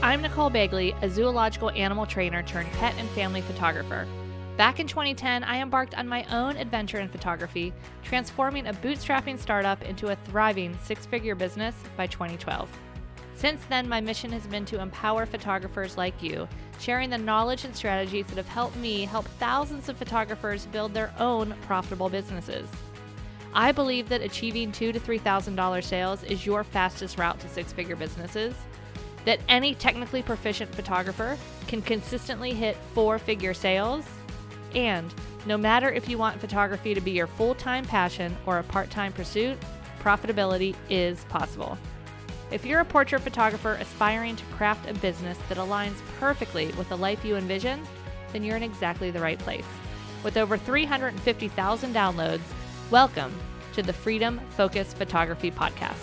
I'm Nicole Bagley, a zoological animal trainer turned pet and family photographer. Back in 2010, I embarked on my own adventure in photography, transforming a bootstrapping startup into a thriving six-figure business by 2012. Since then, my mission has been to empower photographers like you, sharing the knowledge and strategies that have helped me help thousands of photographers build their own profitable businesses. I believe that achieving $2,000 to $3,000 sales is your fastest route to six-figure businesses, that any technically proficient photographer can consistently hit four-figure sales, and no matter if you want photography to be your full-time passion or a part-time pursuit, profitability is possible. If you're a portrait photographer aspiring to craft a business that aligns perfectly with the life you envision, then you're in exactly the right place. With over 350,000 downloads, welcome to the Freedom Focus Photography Podcast.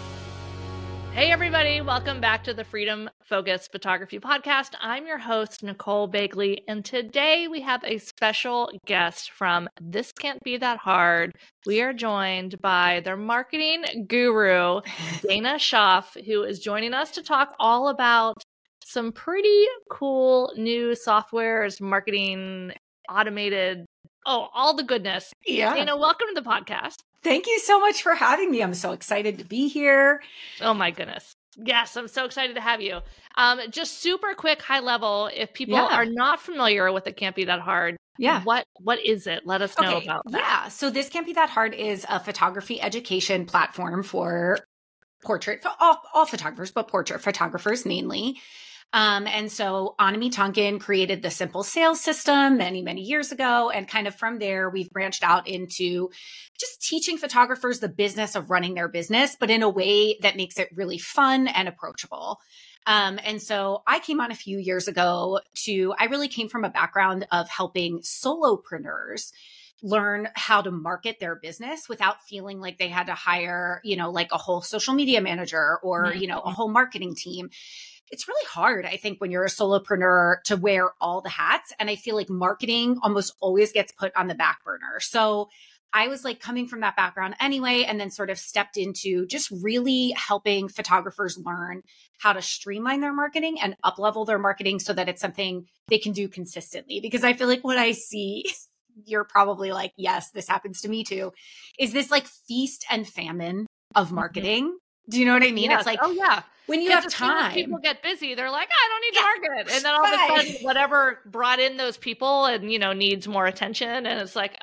Hey everybody, welcome back to the Freedom Focus Photography Podcast. I'm your host, Nicole Bagley, and today we have a special guest from This Can't Be That Hard. We are joined by their marketing guru, Dana Schaaf, who is joining us to talk all about some pretty cool new softwares, marketing, automated, all the goodness. Yeah. Dana, welcome to the podcast. Thank you so much for having me. I'm so excited to be here. Oh my goodness. Yes, I'm so excited to have you. Just super quick, high level, if people are not familiar with It Can't Be That Hard, what is it? Let us know about that. Yeah, so This Can't Be That Hard is a photography education platform for portrait, for all photographers, but portrait photographers mainly. And so Anami Tonkin created the Simple Sales System many, many years ago. And kind of from there, we've branched out into just teaching photographers the business of running their business, but in a way that makes it really fun and approachable. And so I came on a few years ago I really came from a background of helping solopreneurs learn how to market their business without feeling like they had to hire, like a whole social media manager or, a whole marketing team. It's really hard, I think, when you're a solopreneur to wear all the hats. And I feel like marketing almost always gets put on the back burner. So I was like coming from that background anyway, and then sort of stepped into just really helping photographers learn how to streamline their marketing and up-level their marketing so that it's something they can do consistently. Because I feel like what I see, you're probably like, yes, this happens to me too, is this like feast and famine of marketing. Do you know what I mean? Yes. It's like, oh yeah. When you have time, when people get busy, they're like, I don't need to market. And then all of a sudden, whatever brought in those people and, needs more attention. And it's like,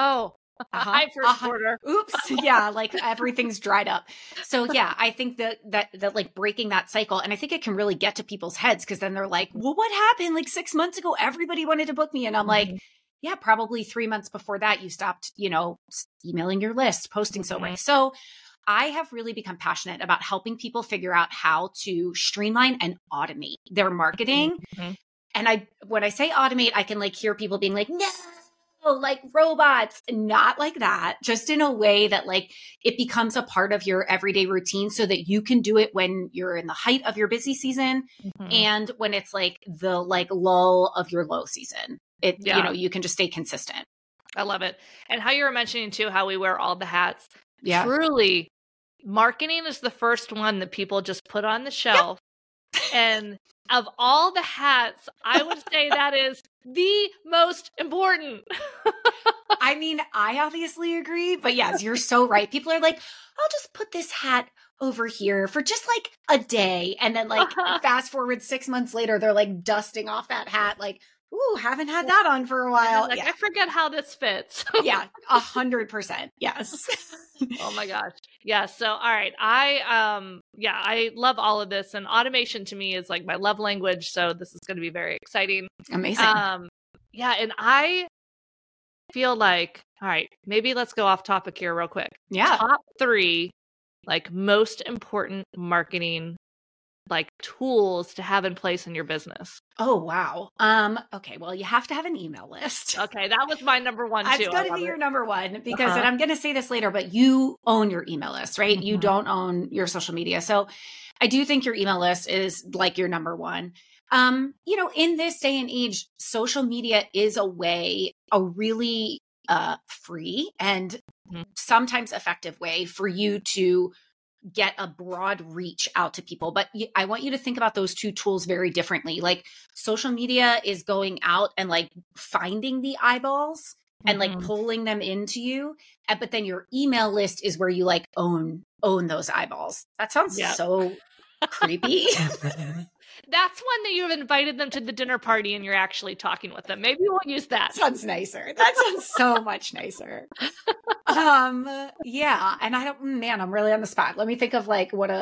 hi, first order. Oops. Yeah. Like everything's dried up. So yeah, I think that like breaking that cycle, and I think it can really get to people's heads because then they're like, well, what happened? Like 6 months ago, everybody wanted to book me. And I'm like, yeah, probably 3 months before that, you stopped, emailing your list, posting so much. So I have really become passionate about helping people figure out how to streamline and automate their marketing. And when I say automate, I can like hear people being like, no, like robots, not like that, just in a way that like it becomes a part of your everyday routine so that you can do it when you're in the height of your busy season and when it's like the like lull of your low season. You can just stay consistent. I love it. And how you were mentioning too, how we wear all the hats. Yeah. Truly, marketing is the first one that people just put on the shelf. And of all the hats, I would say that is the most important. I mean, I obviously agree, but yes, you're so right. People are like, I'll just put this hat over here for just like a day. And then like fast forward 6 months later, they're like dusting off that hat. Like, ooh, haven't had that on for a while. I forget how this fits. Yeah, 100%. Yes. Oh my gosh. Yeah. So, all right. I love all of this, and automation to me is like my love language. So this is going to be very exciting. Amazing. And I feel like, all right, maybe let's go off topic here real quick. Yeah. Top 3, like most important marketing like tools to have in place in your business. Oh, wow. Okay. Well, you have to have an email list. Okay. That was my number one too. It's got to be your number one because, and I'm going to say this later, but you own your email list, right? You don't own your social media. So I do think your email list is like your number one. In this day and age, social media is a really free and sometimes effective way for you to get a broad reach out to people. But I want you to think about those two tools very differently. Like social media is going out and like finding the eyeballs and like pulling them into you. But then your email list is where you like own those eyeballs. That sounds so creepy. That's one that you've invited them to the dinner party and you're actually talking with them. Maybe we'll use that. Sounds nicer. That sounds so much nicer. Yeah. And I'm really on the spot. Let me think of like what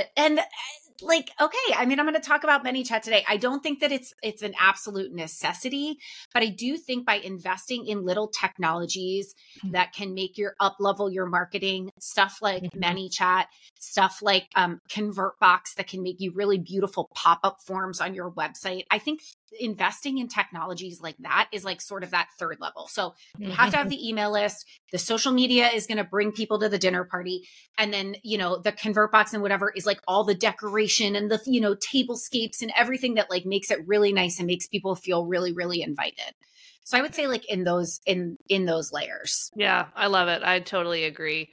like, okay, I mean, I'm going to talk about ManyChat today. I don't think that it's an absolute necessity, but I do think by investing in little technologies that can make up level your marketing, stuff like ManyChat, stuff like ConvertBox that can make you really beautiful pop-up forms on your website. I think investing in technologies like that is like sort of that third level. So you have to have the email list. The social media is going to bring people to the dinner party. And then, the ConvertBox and whatever is like all the decoration and the, tablescapes and everything that like makes it really nice and makes people feel really, really invited. So I would say like in those layers. Yeah, I love it. I totally agree.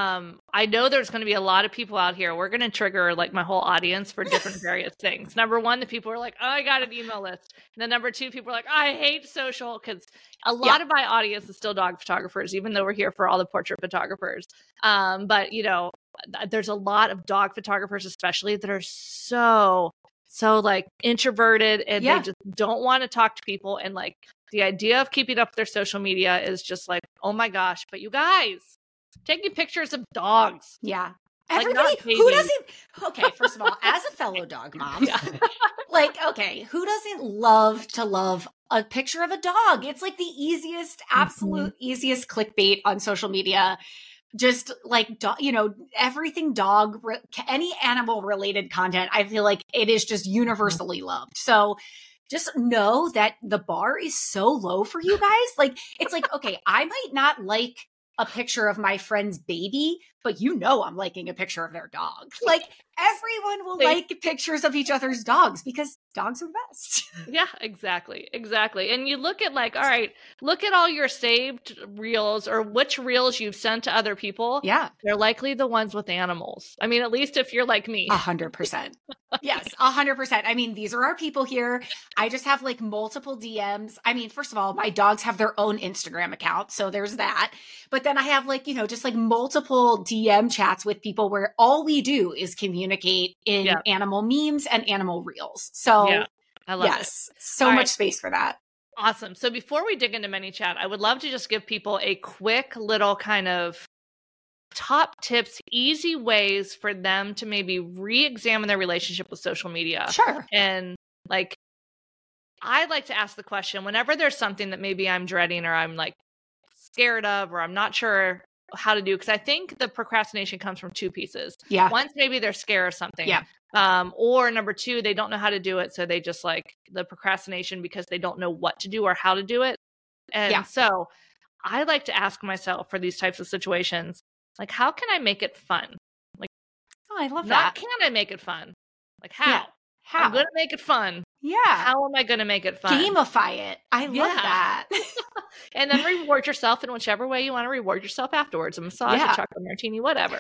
I know there's going to be a lot of people out here. We're going to trigger like my whole audience for different various things. Number one, the people are like, oh, I got an email list. And then number two, people are like, I hate social, because a lot of my audience is still dog photographers, even though we're here for all the portrait photographers. But there's a lot of dog photographers, especially, that are so like introverted and they just don't want to talk to people. And like the idea of keeping up their social media is just like, oh my gosh, but you guys taking pictures of dogs. Yeah. Everybody, like who doesn't, okay, first of all, as a fellow dog mom, like, okay, who doesn't love a picture of a dog? It's like the easiest, absolute easiest clickbait on social media. Just like, everything dog, any animal related content, I feel like it is just universally loved. So just know that the bar is so low for you guys. Like, it's like, okay, I might not like a picture of my friend's baby, but I'm liking a picture of their dog. Like everyone will like pictures of each other's dogs because dogs are the best. Yeah, exactly. And you look at like, all right, look at all your saved reels or which reels you've sent to other people. Yeah. They're likely the ones with animals. I mean, at least if you're like me. 100%. Yes, 100%. I mean, these are our people here. I just have like multiple DMs. I mean, first of all, my dogs have their own Instagram account. So there's that. But then I have like, just like multiple DM chats with people where all we do is communicate in animal memes and animal reels. So I love it. So much space for that. Awesome. So before we dig into ManyChat, I would love to just give people a quick little kind of top tips, easy ways for them to maybe re-examine their relationship with social media. Sure. And like, I like to ask the question whenever there's something that maybe I'm dreading or I'm like scared of, or I'm not sure how to do, because I think the procrastination comes from two pieces. Yeah. Once maybe they're scared of something. Yeah. Or number two, they don't know how to do it. So they just like the procrastination because they don't know what to do or how to do it. And so I like to ask myself for these types of situations, like, how can I make it fun? Like, oh, I love not that. Can I make it fun? Like, how? Yeah. How? I'm going to make it fun. Yeah. How am I going to make it fun? Gamify it. I love that. And then reward yourself in whichever way you want to reward yourself afterwards. A massage, a chocolate martini, whatever.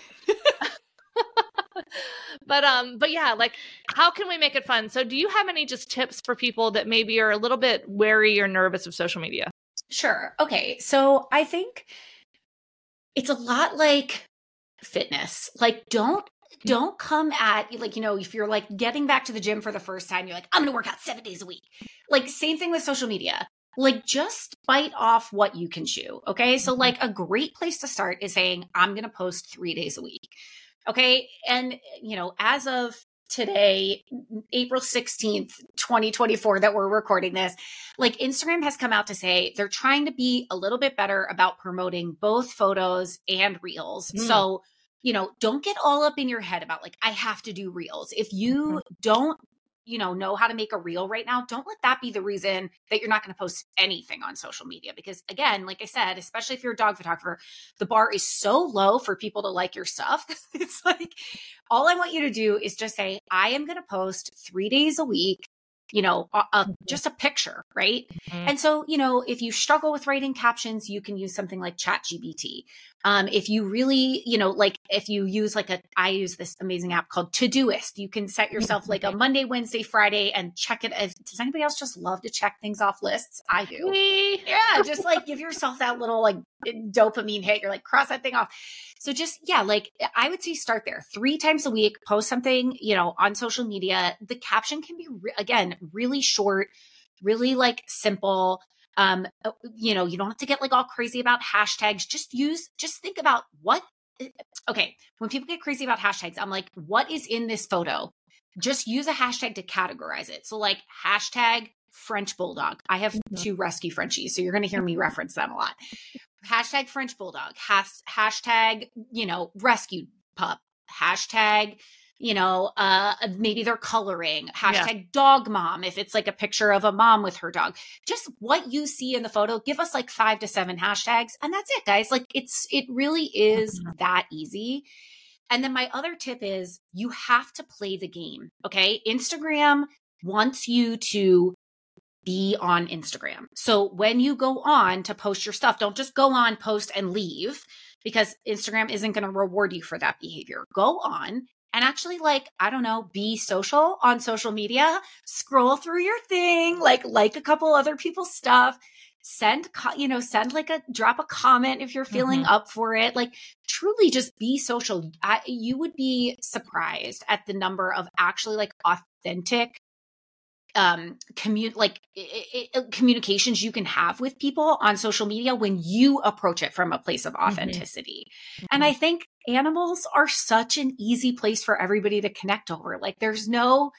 But yeah, like, how can we make it fun? So do you have any just tips for people that maybe are a little bit wary or nervous of social media? Sure. Okay. So I think it's a lot like fitness. Like, don't come at, like, if you're like getting back to the gym for the first time, you're like, I'm going to work out 7 days a week. Like, same thing with social media. Like, just bite off what you can chew. Okay. So like a great place to start is saying, I'm going to post 3 days a week. Okay. And, as of today, April 16th, 2024, that we're recording this, like, Instagram has come out to say they're trying to be a little bit better about promoting both photos and reels. So, don't get all up in your head about like, I have to do reels. If you don't, know how to make a reel right now, don't let that be the reason that you're not going to post anything on social media. Because again, like I said, especially if you're a dog photographer, the bar is so low for people to like your stuff. It's like, all I want you to do is just say, I am going to post 3 days a week. just a picture, right? Mhm. And so, if you struggle with writing captions, you can use something like ChatGPT. If you really, if you use I use this amazing app called Todoist. You can set yourself like a Monday, Wednesday, Friday and check it. Does anybody else just love to check things off lists? I do. Me. Yeah, just give yourself that little dopamine hit. You're cross that thing off. So just, I would say start there 3 times a week, post something, on social media. The caption can be, again, really short, really simple. You don't have to get all crazy about hashtags. Just think about okay. When people get crazy about hashtags, I'm like, what is in this photo? Just use a hashtag to categorize it. So hashtag French Bulldog. I have 2 rescue Frenchies, so you're going to hear me reference them a lot. Hashtag French Bulldog, hashtag, rescue pup, hashtag, maybe they're coloring, hashtag dog mom. If it's a picture of a mom with her dog, just what you see in the photo, give us 5 to 7 hashtags. And that's it, guys. It really is that easy. And then my other tip is you have to play the game. Okay. Instagram wants you to be on Instagram. So when you go on to post your stuff, don't just go on, post and leave, because Instagram isn't going to reward you for that behavior. Go on and actually be social on social media, scroll through your thing, like a couple other people's stuff, drop a comment if you're feeling up for it. Truly just be social. You would be surprised at the number of actually authentic communications you can have with people on social media when you approach it from a place of authenticity. And I think animals are such an easy place for everybody to connect over. There's no,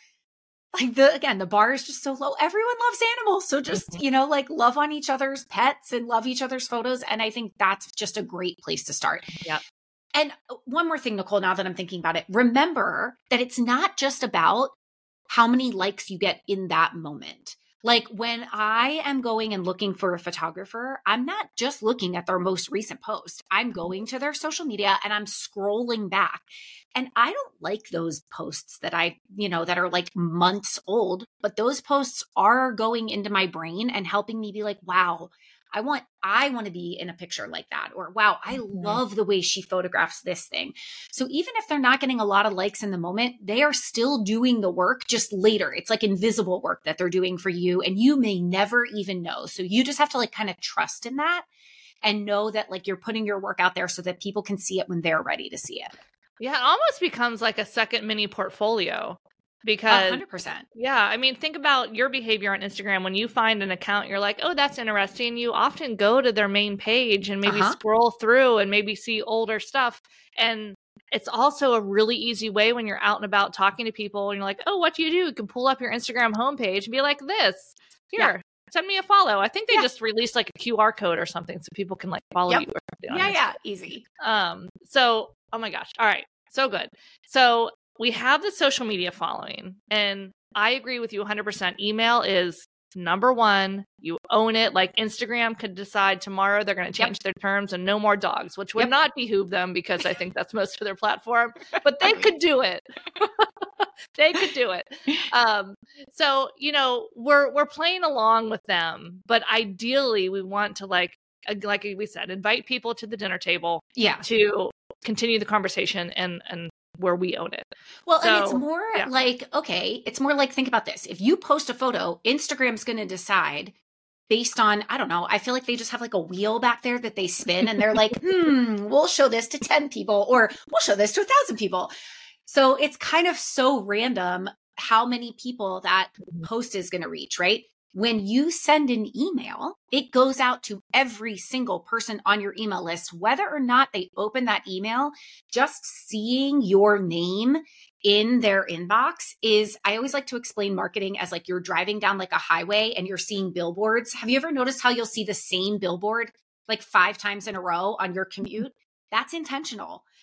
the bar is just so low. Everyone loves animals. So just, love on each other's pets and love each other's photos. And I think that's just a great place to start. Yeah. And one more thing, Nicole, now that I'm thinking about it, remember that it's not just about how many likes you get in that moment. When I am going and looking for a photographer, I'm not just looking at their most recent post. I'm going to their social media and I'm scrolling back. And I don't like those posts that that are months old, but those posts are going into my brain and helping me be wow, I want to be in a picture like that. Or, wow, I love the way she photographs this thing. So even if they're not getting a lot of likes in the moment, they are still doing the work just later. It's invisible work that they're doing for you. And you may never even know. So you just have to kind of trust in that and know that you're putting your work out there so that people can see it when they're ready to see it. Yeah. It almost becomes a second mini portfolio. Because 100%. Yeah, I mean, think about your behavior on Instagram. When you find an account, you're like, oh, that's interesting. You often go to their main page and maybe scroll through and maybe see older stuff. And it's also a really easy way when you're out and about talking to people and you're like, oh, what do? You can pull up your Instagram homepage and be like this. Here, send me a follow. I think they just released a QR code or something so people can follow you. Yeah, easy. So, oh my gosh. All right. So good. So we have the social media following, and I agree with you 100%. Email is number one. You own it. Instagram could decide tomorrow they're going to change their terms and no more dogs, which would not behoove them because I think that's most of their platform, but they could do it. They could do it. So, we're playing along with them, but ideally we want to like we said, invite people to the dinner table to continue the conversation and where we own it. Well, and it's more it's more think about this. If you post a photo, Instagram's going to decide based on, I don't know, I feel like they just have a wheel back there that they spin and they're we'll show this to 10 people or we'll show this to 1,000 people. So it's kind of so random how many people that post is going to reach, right? When you send an email, it goes out to every single person on your email list, whether or not they open that email. Just seeing your name in their inbox is, I always like to explain marketing as you're driving down a highway and you're seeing billboards. Have you ever noticed how you'll see the same billboard 5 times in a row on your commute? That's intentional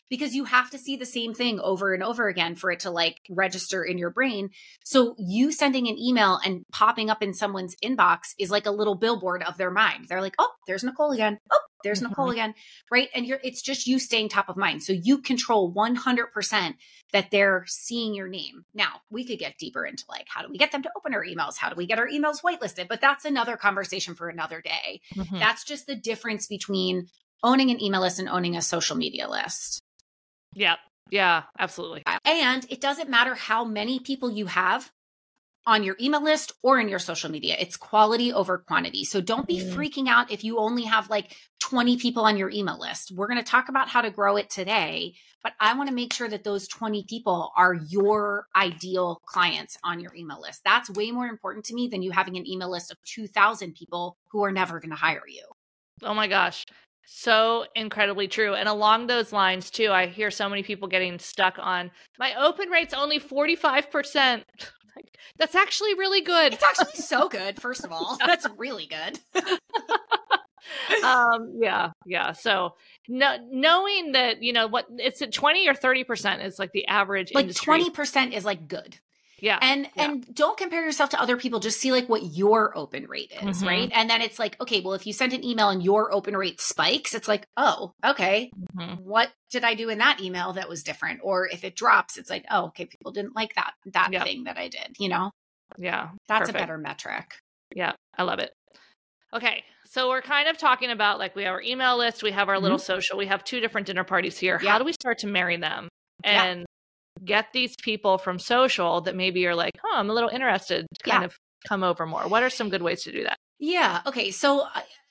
because you have to see the same thing over and over again for it to like register in your brain. So you sending an email and popping up in someone's inbox is like a little billboard of their mind. They're like, oh, there's Nicole again. Oh, there's Nicole again. Right. And it's just you staying top of mind. So you control 100% that they're seeing your name. Now we could get deeper into like, how do we get them to open our emails? How do we get our emails whitelisted? But that's another conversation for another day. That's just the difference between owning an email list and owning a social media list. Yeah. Yeah, absolutely. And it doesn't matter how many people you have on your email list or in your social media. It's quality over quantity. So don't be freaking out if you only have like 20 people on your email list. We're going to talk about how to grow it today, but I want to make sure that those 20 people are your ideal clients on your email list. That's way more important to me than you having an email list of 2,000 people who are never going to hire you. Oh my gosh. So incredibly true. And along those lines too, I hear so many people getting stuck on my open rate's only 45%. That's actually really good. It's actually so good. First of all, that's really good. Yeah. So knowing that, what it's at 20 or 30% is like the average like industry. 20% is like good. Yeah. And don't compare yourself to other people. Just see like what your open rate is, right? And then it's like, okay, well, if you send an email and your open rate spikes, it's like, oh, okay. What did I do in that email that was different? Or if it drops, it's like, oh, okay, people didn't like that thing that I did, Yeah. That's perfect. A better metric. Yeah. I love it. Okay. So we're kind of talking about like we have our email list, we have our little social, we have 2 different dinner parties here. How do we start to marry them and get these people from social that maybe you're like, oh, I'm a little interested to kind of come over more? What are some good ways to do that? Yeah. Okay. So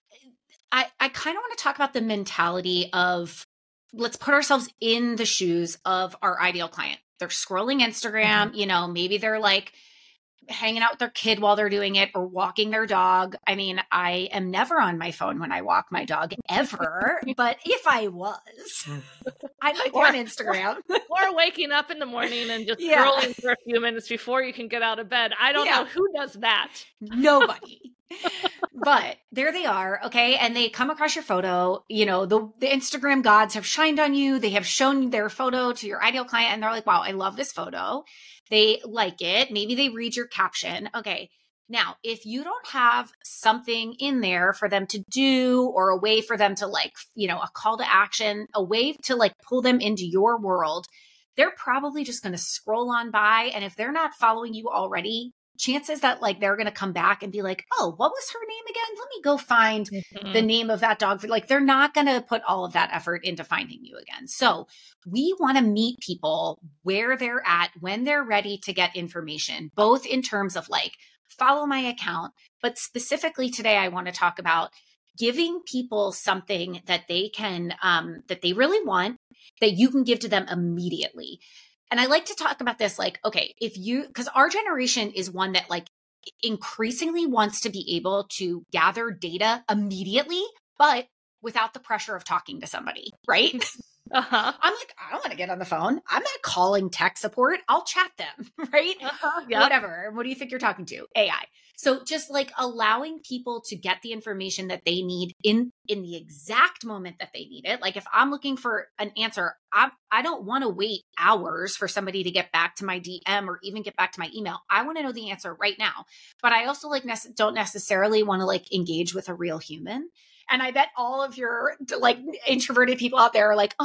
I kind of want to talk about the mentality of let's put ourselves in the shoes of our ideal client. They're scrolling Instagram, maybe they're like hanging out with their kid while they're doing it or walking their dog. I mean, I am never on my phone when I walk my dog ever, but if I was, I might be on Instagram. Or waking up in the morning and just scrolling for a few minutes before you can get out of bed. I don't know who does that. Nobody. But there they are. Okay. And they come across your photo, the Instagram gods have shined on you. They have shown their photo to your ideal client and they're like, wow, I love this photo. They like it. Maybe they read your caption. Okay. Now, if you don't have something in there for them to do or a way for them to like, a call to action, a way to like pull them into your world, they're probably just going to scroll on by. And if they're not following you already, chances that like they're going to come back and be like, oh, what was her name again? Let me go find the name of that dog. Like they're not going to put all of that effort into finding you again. So we want to meet people where they're at when they're ready to get information, both in terms of like follow my account, but specifically today I want to talk about giving people something that they can, that they really want, that you can give to them immediately. And I like to talk about this like, okay, because our generation is one that like increasingly wants to be able to gather data immediately, but without the pressure of talking to somebody, right? I'm like, I don't want to get on the phone. I'm not calling tech support. I'll chat them, right? Whatever. What do you think you're talking to? AI. So just like allowing people to get the information that they need in the exact moment that they need it. Like if I'm looking for an answer, I don't want to wait hours for somebody to get back to my DM or even get back to my email. I want to know the answer right now. But I also like don't necessarily want to like engage with a real human. And I bet all of your like introverted people out there are like,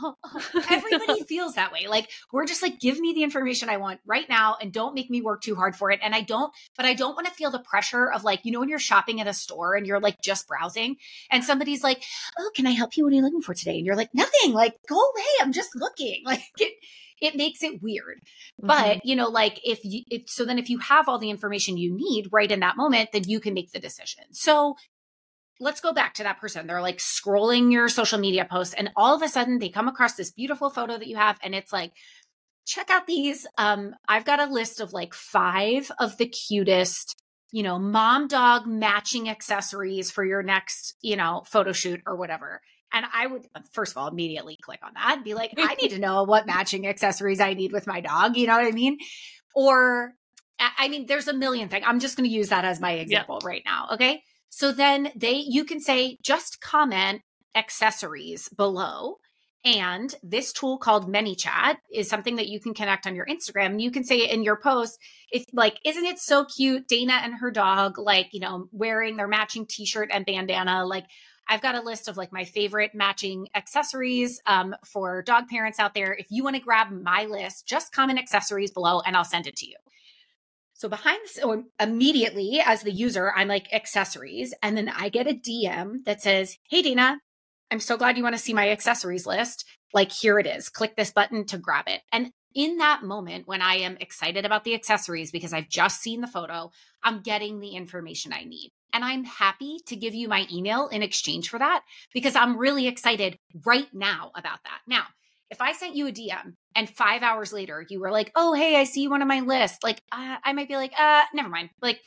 everybody feels that way. Like, we're just like, give me the information I want right now and don't make me work too hard for it. And I don't want to feel the pressure of like, when you're shopping at a store and you're like just browsing and somebody's like, oh, can I help you? What are you looking for today? And you're like, nothing, like, go away. I'm just looking. Like it makes it weird. But, like if you have all the information you need right in that moment, then you can make the decision. So let's go back to that person. They're like scrolling your social media posts and all of a sudden they come across this beautiful photo that you have. And it's like, check out these. I've got a list of like 5 of the cutest, mom dog matching accessories for your next, photo shoot or whatever. And I would, first of all, immediately click on that and be like, I need to know what matching accessories I need with my dog. You know what I mean? Or, there's a million things. I'm just going to use that as my example right now. Okay. So then you can say, just comment accessories below. And this tool called ManyChat is something that you can connect on your Instagram. And you can say in your post, if like, isn't it so cute? Dana and her dog, like, you know, wearing their matching t-shirt and bandana. Like, I've got a list of like my favorite matching accessories for dog parents out there. If you want to grab my list, just comment accessories below and I'll send it to you. So immediately as the user, I'm like accessories. And then I get a DM that says, hey, Dana, I'm so glad you want to see my accessories list. Like, here it is. Click this button to grab it. And in that moment, when I am excited about the accessories because I've just seen the photo, I'm getting the information I need. And I'm happy to give you my email in exchange for that because I'm really excited right now about that. Now, if I sent you a DM and 5 hours later you were like, oh, hey, I see you on my list. Like, I might be like, never mind. Like,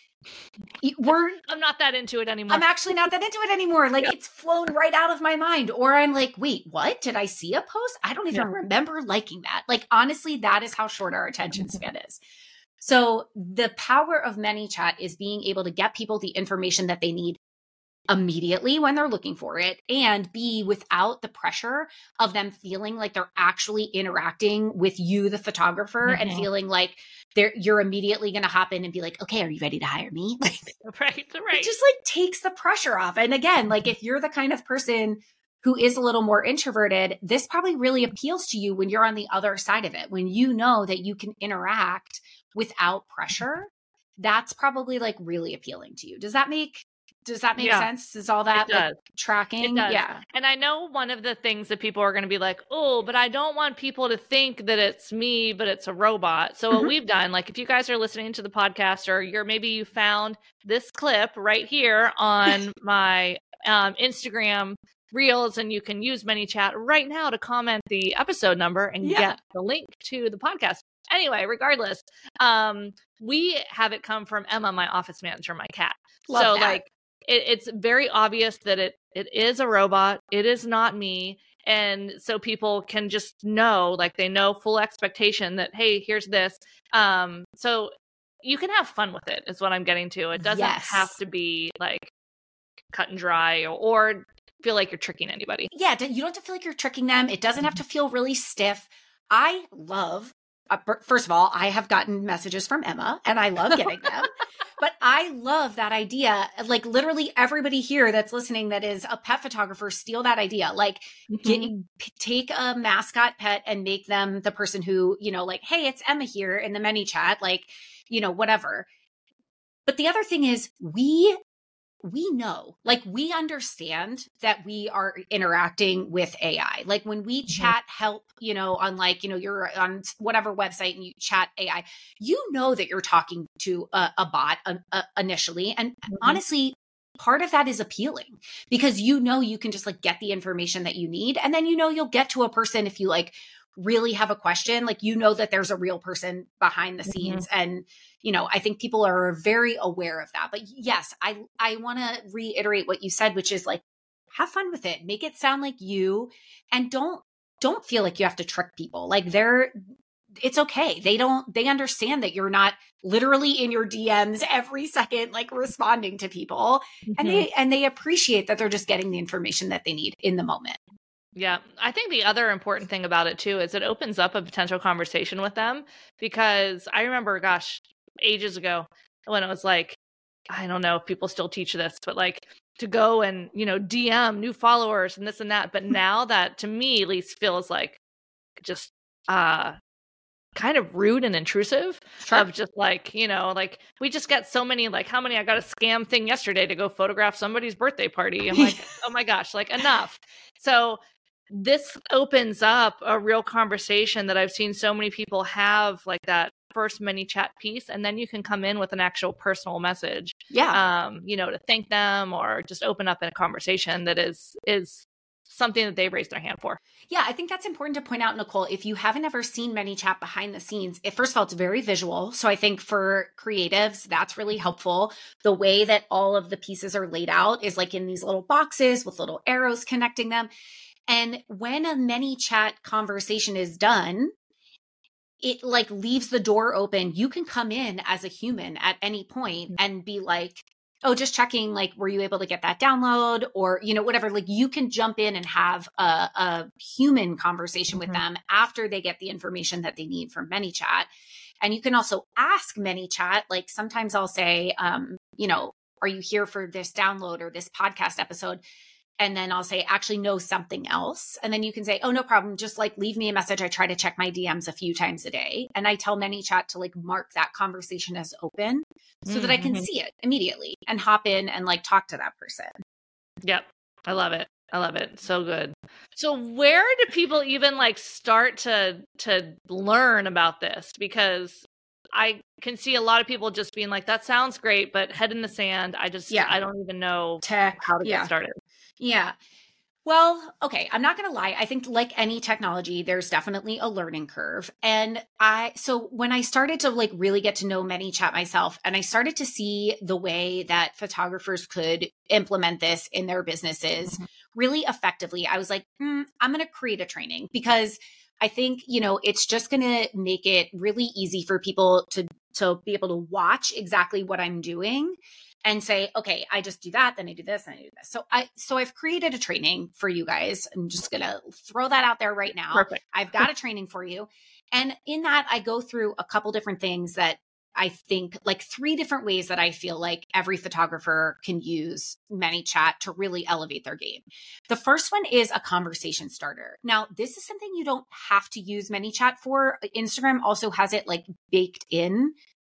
I'm not that into it anymore. I'm actually not that into it anymore. Like, It's flown right out of my mind. Or I'm like, wait, what? Did I see a post? I don't even remember liking that. Like, honestly, that is how short our attention span is. So the power of ManyChat is being able to get people the information that they need immediately when they're looking for it, and be without the pressure of them feeling like they're actually interacting with you, the photographer, and feeling like you're immediately going to hop in and be like, okay, are you ready to hire me? Like, right. It just like takes the pressure off. And again, like if you're the kind of person who is a little more introverted, this probably really appeals to you when you're on the other side of it, when you know that you can interact without pressure. That's probably like really appealing to you. Does that make sense? Is all that like tracking? It does. Yeah. And I know one of the things that people are going to be like, oh, but I don't want people to think that it's me, but it's a robot. So what we've done, like if you guys are listening to the podcast or maybe you found this clip right here on my Instagram Reels, and you can use ManyChat right now to comment the episode number and get the link to the podcast. Anyway, regardless, we have it come from Emma, my office manager, my cat. Love that. Like it's very obvious that it is a robot. It is not me. And so people can just know, like they know full expectation that, hey, here's this. So you can have fun with it is what I'm getting to. It doesn't have to be like cut and dry or feel like you're tricking anybody. Yeah, you don't have to feel like you're tricking them. It doesn't have to feel really stiff. I love, first of all, I have gotten messages from Emma and I love getting them. But I love that idea. Like literally everybody here that's listening that is a pet photographer, steal that idea. Like take a mascot pet and make them the person who, you know, like, hey, it's Emma here in the ManyChat, like, you know, whatever. But the other thing is we know, like we understand that we are interacting with AI. Like when we chat help, you know, on like, you know, you're on whatever website and you chat AI, you know that you're talking to a bot initially. And honestly, part of that is appealing because you know you can just like get the information that you need. And then, you know, you'll get to a person if you like really have a question, like, you know, that there's a real person behind the scenes. And, you know, I think people are very aware of that. But yes, I want to reiterate what you said, which is like, have fun with it, make it sound like you, and don't feel like you have to trick people. Like it's okay. They understand that you're not literally in your DMs every second, like responding to people, and they appreciate that they're just getting the information that they need in the moment. Yeah. I think the other important thing about it too is it opens up a potential conversation with them, because I remember, gosh, ages ago when it was like, I don't know if people still teach this, but like to go and, you know, DM new followers and this and that. But now that to me at least feels like just kind of rude and intrusive of just like, you know, like we just get so many, like how many, I got a scam thing yesterday to go photograph somebody's birthday party. I'm like, oh my gosh, like enough. So this opens up a real conversation that I've seen so many people have, like that first ManyChat piece, and then you can come in with an actual personal message, you know, to thank them or just open up in a conversation that is something that they've raised their hand for. Yeah, I think that's important to point out, Nicole. If you haven't ever seen ManyChat behind the scenes, first of all, it's very visual. So I think for creatives, that's really helpful. The way that all of the pieces are laid out is like in these little boxes with little arrows connecting them. And when a ManyChat conversation is done, it like leaves the door open. You can come in as a human at any point and be like, oh, just checking, like, were you able to get that download, or, whatever. Like, you can jump in and have a human conversation with them after they get the information that they need from ManyChat. And you can also ask ManyChat, like, sometimes I'll say, are you here for this download or this podcast episode? And then I'll say, actually, know something else. And then you can say, oh, no problem. Just like leave me a message. I try to check my DMs a few times a day. And I tell ManyChat to like mark that conversation as open so that I can see it immediately and hop in and like talk to that person. Yep. I love it. I love it. So good. So where do people even like start to learn about this? Because I can see a lot of people just being like, that sounds great, but head in the sand. I don't even know how to get started. Yeah. Well, okay. I'm not going to lie. I think like any technology, there's definitely a learning curve. And so when I started to like really get to know ManyChat myself, and I started to see the way that photographers could implement this in their businesses really effectively, I was like, I'm going to create a training, because I think, it's just going to make it really easy for people to be able to watch exactly what I'm doing and say, okay, I just do that, then I do this, and I do this. So I've created a training for you guys. I'm just going to throw that out there right now. Perfect. I've got a training for you. And in that, I go through a couple different things that I think, like 3 different ways that I feel like every photographer can use ManyChat to really elevate their game. The first one is a conversation starter. Now, this is something you don't have to use ManyChat for. Instagram also has it like baked in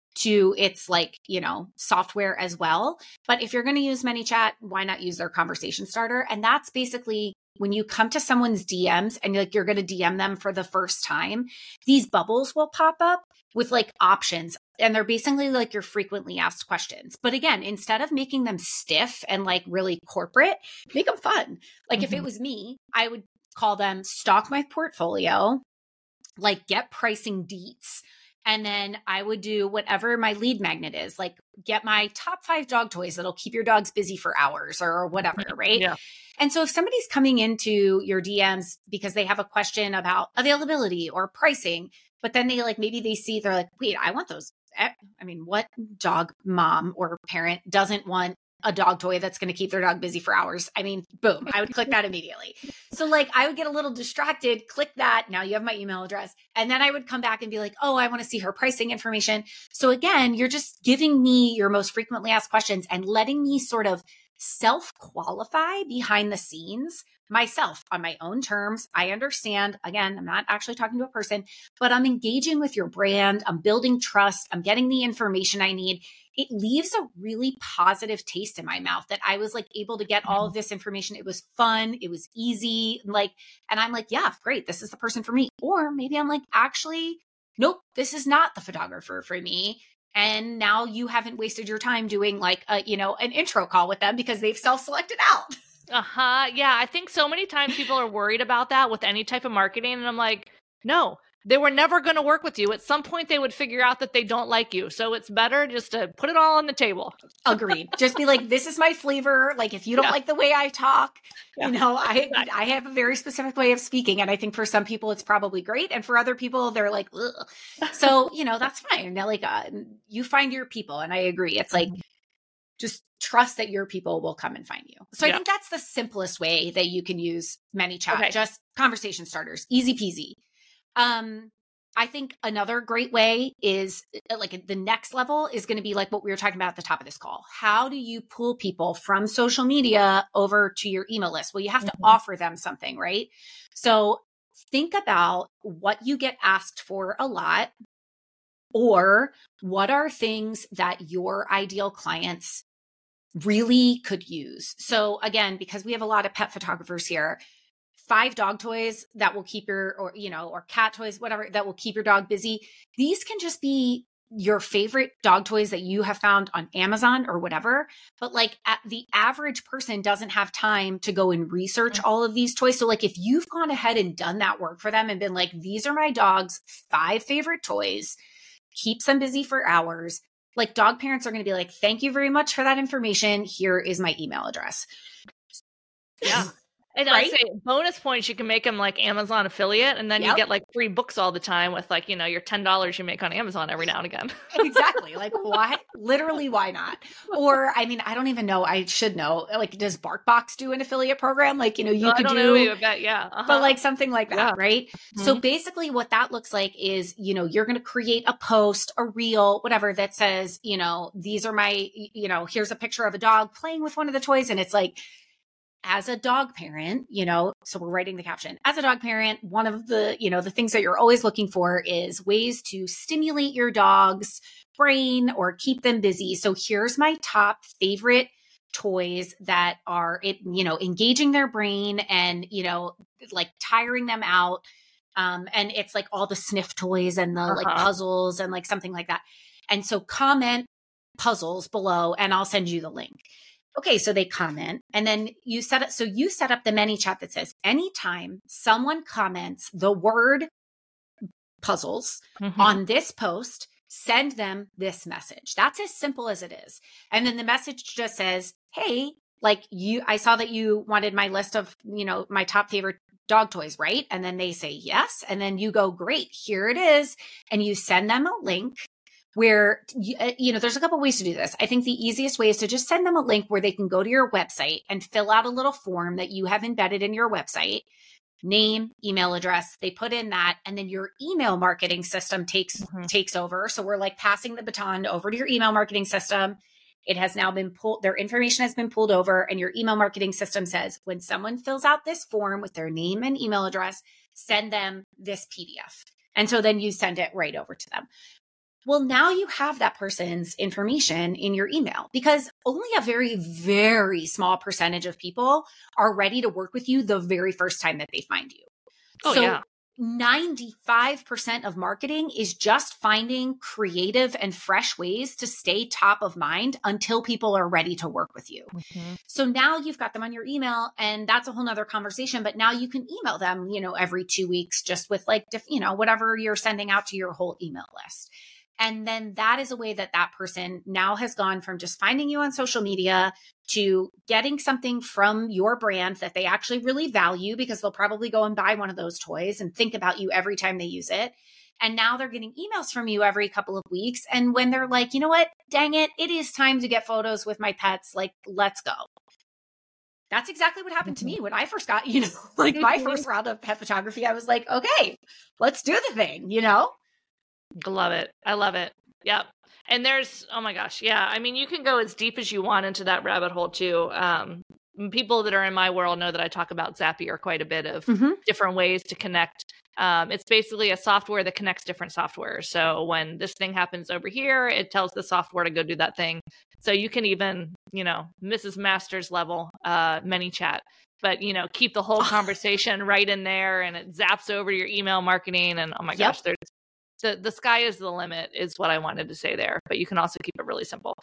to its like, software as well. But if you're going to use ManyChat, why not use their conversation starter? And that's basically when you come to someone's DMs and you're going to DM them for the first time, these bubbles will pop up with like options. And they're basically like your frequently asked questions. But again, instead of making them stiff and like really corporate, make them fun. Like if it was me, I would call them stock my portfolio, like get pricing deets. And then I would do whatever my lead magnet is, like get my top 5 dog toys that'll keep your dogs busy for hours or whatever, right? Yeah. And so if somebody's coming into your DMs because they have a question about availability or pricing, but then they like, maybe they see, they're like, wait, I want those. I mean, what dog mom or parent doesn't want a dog toy that's going to keep their dog busy for hours? I mean, boom, I would click that immediately. So like I would get a little distracted, click that. Now you have my email address. And then I would come back and be like, oh, I want to see her pricing information. So again, you're just giving me your most frequently asked questions and letting me sort of self-qualify behind the scenes myself on my own terms. I understand, again, I'm not actually talking to a person, but I'm engaging with your brand. I'm building trust. I'm getting the information I need. It leaves a really positive taste in my mouth that I was like able to get all of this information. It was fun. It was easy. And I'm like, yeah, great. This is the person for me. Or maybe I'm like, actually, nope, this is not the photographer for me. And now you haven't wasted your time doing like an intro call with them because they've self-selected out. Yeah. I think so many times people are worried about that with any type of marketing. And I'm like, no, they were never going to work with you. At some point they would figure out that they don't like you. So it's better just to put it all on the table. Agreed. Just be like, this is my flavor. Like if you don't like the way I talk, I have a very specific way of speaking. And I think for some people it's probably great. And for other people, they're like, ugh. So, that's fine. Now, like you find your people. And I agree. It's like, just trust that your people will come and find you. So I think that's the simplest way that you can use ManyChat. Just conversation starters, easy peasy. I think another great way is like the next level is going to be like what we were talking about at the top of this call. How do you pull people from social media over to your email list? Well, you have to offer them something, right? So think about what you get asked for a lot, or what are things that your ideal clients really could use. So again, because we have a lot of pet photographers here, 5 dog toys that will keep or cat toys, whatever, that will keep your dog busy. These can just be your favorite dog toys that you have found on Amazon or whatever. But like the average person doesn't have time to go and research all of these toys. So like if you've gone ahead and done that work for them and been like, these are my dog's 5 favorite toys, keeps them busy for hours. Like dog parents are going to be like, thank you very much for that information. Here is my email address. Yeah. And I'd say bonus points, you can make them like Amazon affiliate, and then you get like free books all the time with like, you know, your $10 you make on Amazon every now and again. Exactly. Like why? Literally, why not? Or, I mean, I don't even know. I should know. Like, does BarkBox do an affiliate program? Like, you know, you could do, you bet, but like something like that, right? Mm-hmm. So basically what that looks like is, you know, you're going to create a post, a reel, whatever that says, you know, these are my, you know, here's a picture of a dog playing with one of the toys. And it's like, as a dog parent, you know, so we're writing the caption. As a dog parent, one of the, you know, the things that you're always looking for is ways to stimulate your dog's brain or keep them busy. So here's my top favorite toys that are, you know, engaging their brain and, you know, like tiring them out. And it's like all the sniff toys and the like puzzles and like something like that. And so comment puzzles below and I'll send you the link. Okay, so they comment and then you set it. So you set up the ManyChat that says anytime someone comments the word puzzles on this post, send them this message. That's as simple as it is. And then the message just says, hey, like I saw that you wanted my list of, you know, my top favorite dog toys, right? And then they say yes. And then you go, great, here it is. And you send them a link where, you know, there's a couple ways to do this. I think the easiest way is to just send them a link where they can go to your website and fill out a little form that you have embedded in your website, name, email address. They put in that, and then your email marketing system takes over. So we're like passing the baton over to your email marketing system. It has now been pulled, their information has been pulled over, and your email marketing system says, when someone fills out this form with their name and email address, send them this PDF. And so then you send it right over to them. Well, now you have that person's information in your email because only a very, very small percentage of people are ready to work with you the very first time that they find you. So 95% of marketing is just finding creative and fresh ways to stay top of mind until people are ready to work with you. So now you've got them on your email, and that's a whole nother conversation, but now you can email them, you know, every 2 weeks, just with like, you know, whatever you're sending out to your whole email list. And then that is a way that that person now has gone from just finding you on social media to getting something from your brand that they actually really value, because they'll probably go and buy one of those toys and think about you every time they use it. And now they're getting emails from you every couple of weeks. And when they're like, you know what, dang it, it is time to get photos with my pets. Like, let's go. That's exactly what happened to me when I first got, you know, like my first round of pet photography. I was like, okay, let's do the thing, you know? Love it. I love it. Yep. And there's, oh my gosh. Yeah. I mean, you can go as deep as you want into that rabbit hole too. People that are in my world know that I talk about Zapier quite a bit of different ways to connect. It's basically a software that connects different software. So when this thing happens over here, it tells the software to go do that thing. So you can even, you know, Mrs. Masters level ManyChat, but, you know, keep the whole conversation right in there, and it zaps over your email marketing. And oh my gosh, there's the sky is the limit is what I wanted to say there, but you can also keep it really simple.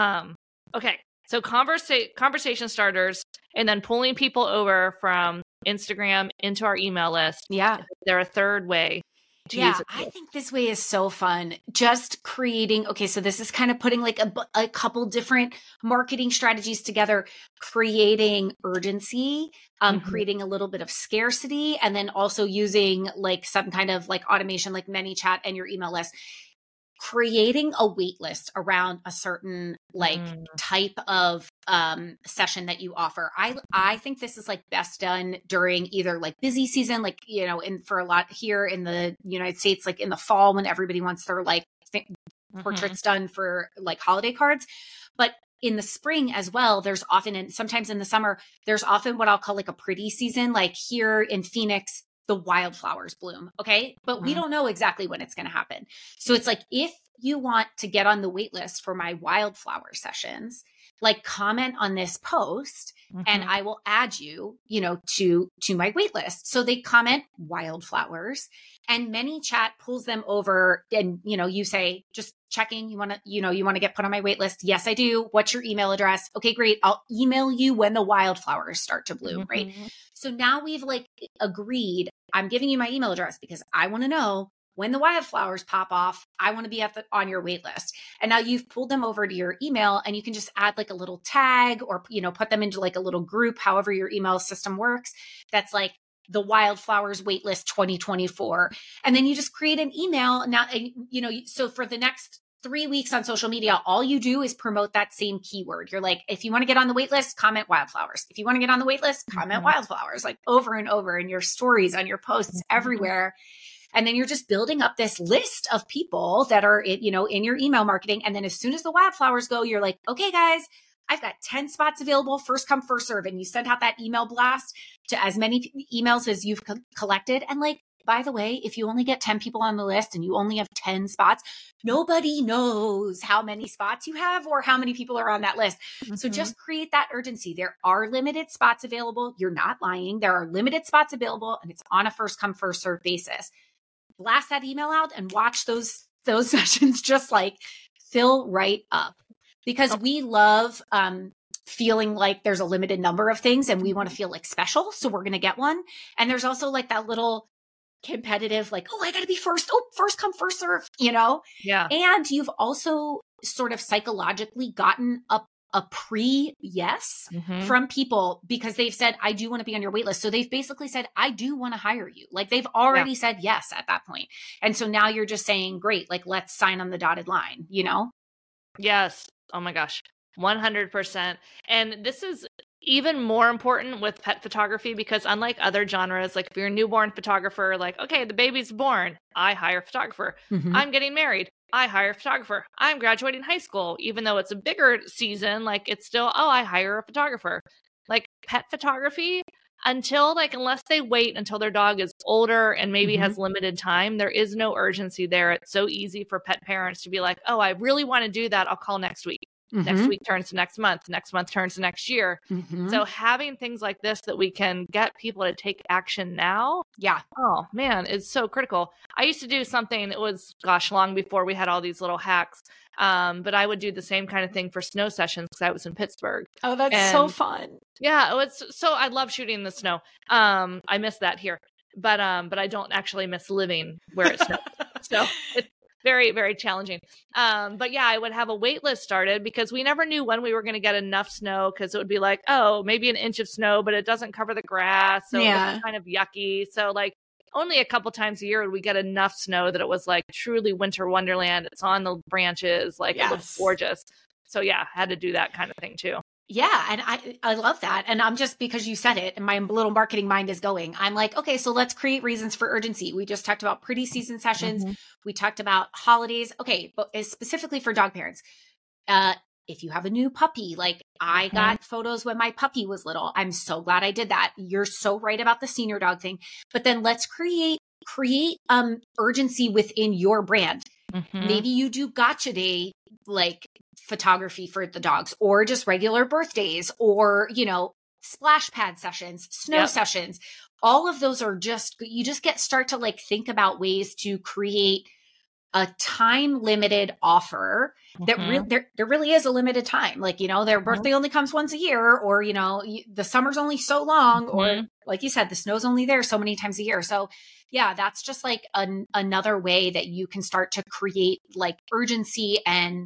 Okay. So conversation starters, and then pulling people over from Instagram into our email list. Yeah. They're a third way to use it. I think this way is so fun. Just creating, okay, so this is kind of putting like a couple different marketing strategies together, creating urgency, creating a little bit of scarcity, and then also using like some kind of like automation like ManyChat and your email list. Creating a wait list around a certain like type of session that you offer. I think this is like best done during either like busy season, like, you know, for a lot here in the United States, like in the fall when everybody wants their like portraits done for like holiday cards. But in the spring as well, there's often, and sometimes in the summer, there's often what I'll call like a pretty season, like here in Phoenix, the wildflowers bloom. Okay. But we don't know exactly when it's going to happen. So it's like, if you want to get on the wait list for my wildflower sessions, like comment on this post and I will add you, you know, to my wait list. So they comment wildflowers, and ManyChat pulls them over, and, you know, you say, just checking, you want to get put on my wait list. Yes, I do. What's your email address? Okay, great. I'll email you when the wildflowers start to bloom. Right. So now we've like agreed, I'm giving you my email address because I want to know when the wildflowers pop off, I want to be on your wait list. And now you've pulled them over to your email, and you can just add like a little tag or, put them into like a little group, however your email system works. That's like the wildflowers waitlist 2024. And then you just create an email now, so for the next 3 weeks on social media, all you do is promote that same keyword. You're like, if you want to get on the wait list, comment wildflowers. If you want to get on the wait list, comment wildflowers, like over and over in your stories, on your posts, everywhere. And then you're just building up this list of people that are, in your email marketing. And then as soon as the wildflowers go, you're like, okay, guys, I've got 10 spots available, first come, first serve. And you send out that email blast to as many emails as you've collected. And like, by the way, if you only get 10 people on the list and you only have 10 spots, nobody knows how many spots you have or how many people are on that list. So just create that urgency. There are limited spots available. You're not lying. There are limited spots available, and it's on a first come, first serve basis. Blast that email out and watch those sessions just like fill right up, because we love feeling like there's a limited number of things and we want to feel like special. So we're going to get one. And there's also like that little competitive, like, oh, I got to be first. Oh, first come, first serve, Yeah. And you've also sort of psychologically gotten a pre-yes from people because they've said, I do want to be on your wait list. So they've basically said, I do want to hire you. Like they've already said yes at that point. And so now you're just saying, great, like let's sign on the dotted line, Yes. Oh my gosh. 100%. And this is even more important with pet photography, because unlike other genres, like if you're a newborn photographer, like, okay, the baby's born, I hire a photographer. I'm getting married, I hire a photographer. I'm graduating high school, even though it's a bigger season, like it's still, I hire a photographer. Like pet photography, unless they wait until their dog is older and maybe has limited time, there is no urgency there. It's so easy for pet parents to be like, oh, I really want to do that. I'll call next week. Next week turns to next month turns to next year. So having things like this that we can get people to take action now. Yeah. Oh man, it's so critical. I used to do something, it was long before we had all these little hacks. But I would do the same kind of thing for snow sessions because I was in Pittsburgh. Oh, that's so fun. Yeah. I love shooting in the snow. I miss that here, but I don't actually miss living where it snows. So it's very, very challenging. But yeah, I would have a wait list started because we never knew when we were going to get enough snow, because it would be like, oh, maybe an inch of snow, but it doesn't cover the grass. So it's kind of yucky. So like only a couple times a year would we get enough snow that it was like truly winter wonderland. It's on the branches, like it looks gorgeous. So yeah, had to do that kind of thing too. Yeah. And I love that. And I'm just, because you said it and my little marketing mind is going, I'm like, okay, so let's create reasons for urgency. We just talked about pretty season sessions. We talked about holidays. Okay. But specifically for dog parents, if you have a new puppy, like I got photos when my puppy was little. I'm so glad I did that. You're so right about the senior dog thing, but then let's create urgency within your brand. Maybe you do gotcha day, like photography for the dogs, or just regular birthdays, or, splash pad sessions, snow sessions. All of those are you just start to like think about ways to create a time limited offer that there really is a limited time. Like, their birthday only comes once a year, or, the summer's only so long, or like you said, the snow's only there so many times a year. So yeah, that's just like another way that you can start to create like urgency and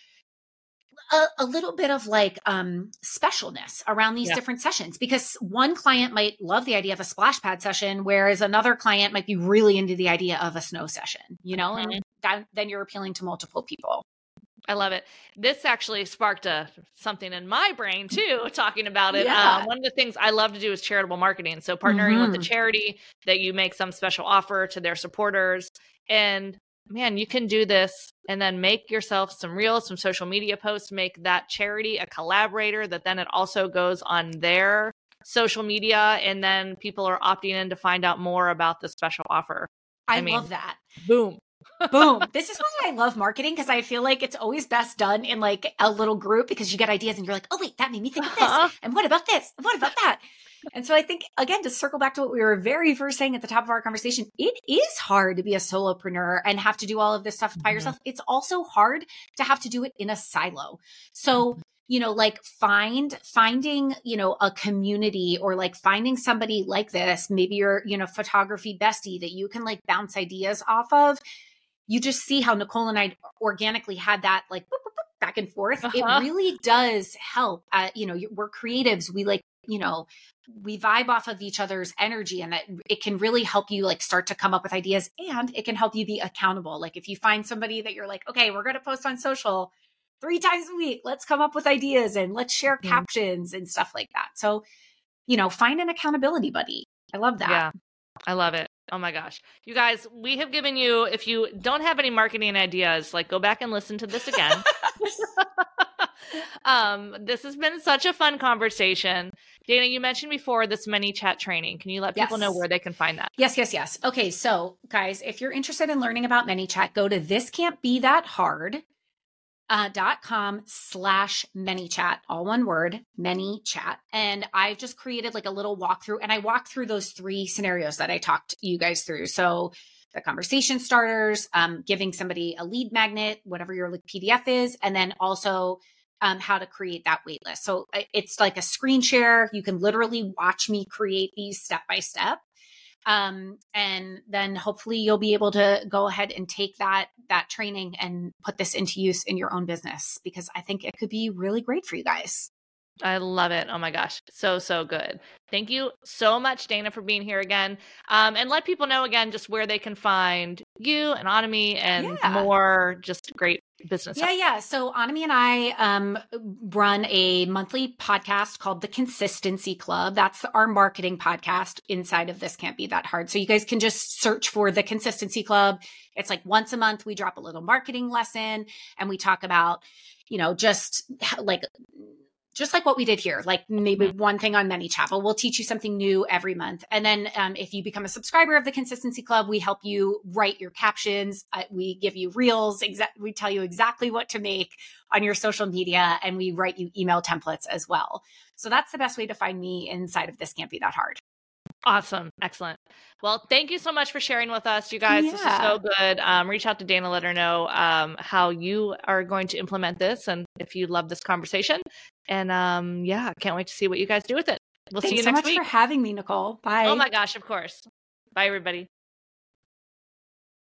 a little bit of like specialness around these different sessions, because one client might love the idea of a splash pad session, whereas another client might be really into the idea of a snow session, and then you're appealing to multiple people. I love it. This actually sparked something in my brain too, talking about it. One of the things I love to do is charitable marketing. So partnering with a charity that you make some special offer to their supporters. And man, you can do this and then make yourself some reels, some social media posts, make that charity a collaborator that then it also goes on their social media. And then people are opting in to find out more about the special offer. I love that. Boom. Boom. This is why I love marketing, because I feel like it's always best done in like a little group, because you get ideas and you're like, oh wait, that made me think of this. And what about this? And what about that? And so I think, again, to circle back to what we were very first saying at the top of our conversation, it is hard to be a solopreneur and have to do all of this stuff by yourself. It's also hard to have to do it in a silo. So like finding, a community, or like finding somebody like this, maybe your, photography bestie that you can like bounce ideas off of. You just see how Nicole and I organically had that like boop, boop, boop, back and forth. It really does help. We're creatives. We like, we vibe off of each other's energy, and that it can really help you like start to come up with ideas, and it can help you be accountable. Like if you find somebody that you're like, okay, we're going to post on social 3 times a week, let's come up with ideas and let's share captions and stuff like that. So, find an accountability buddy. I love that. Yeah, I love it. Oh my gosh. You guys, we have given you, if you don't have any marketing ideas, like go back and listen to this again. This has been such a fun conversation. Dana, you mentioned before this ManyChat training. Can you let people know where they can find that? Yes. Okay. So guys, if you're interested in learning about ManyChat, go to thiscan'tbethathard.com/ManyChat, all one word, ManyChat. And I've just created like a little walkthrough, and I walk through those 3 scenarios that I talked you guys through. So the conversation starters, giving somebody a lead magnet, whatever your PDF is, and then also how to create that wait list. So it's like a screen share. You can literally watch me create these step by step. And then hopefully you'll be able to go ahead and take that training and put this into use in your own business, because I think it could be really great for you guys. I love it. Oh my gosh. So good. Thank you so much, Dana, for being here again. And let people know again, just where they can find you and Anomy and more just great business. Yeah. So Anomy and I run a monthly podcast called The Consistency Club. That's our marketing podcast inside of This Can't Be That Hard. So you guys can just search for The Consistency Club. It's like once a month, we drop a little marketing lesson, and we talk about, just like what we did here, like maybe one thing on ManyChat, but we'll teach you something new every month. And then if you become a subscriber of the Consistency Club, we help you write your captions. We give you reels. We tell you exactly what to make on your social media, and we write you email templates as well. So that's the best way to find me inside of This Can't Be That Hard. Awesome. Excellent. Well, thank you so much for sharing with us, you guys. This is so good. Reach out to Dana, let her know how you are going to implement this, and if you love this conversation. And can't wait to see what you guys do with it. We'll see you next week. Thanks so much for having me, Nicole. Bye. Oh my gosh, of course. Bye, everybody.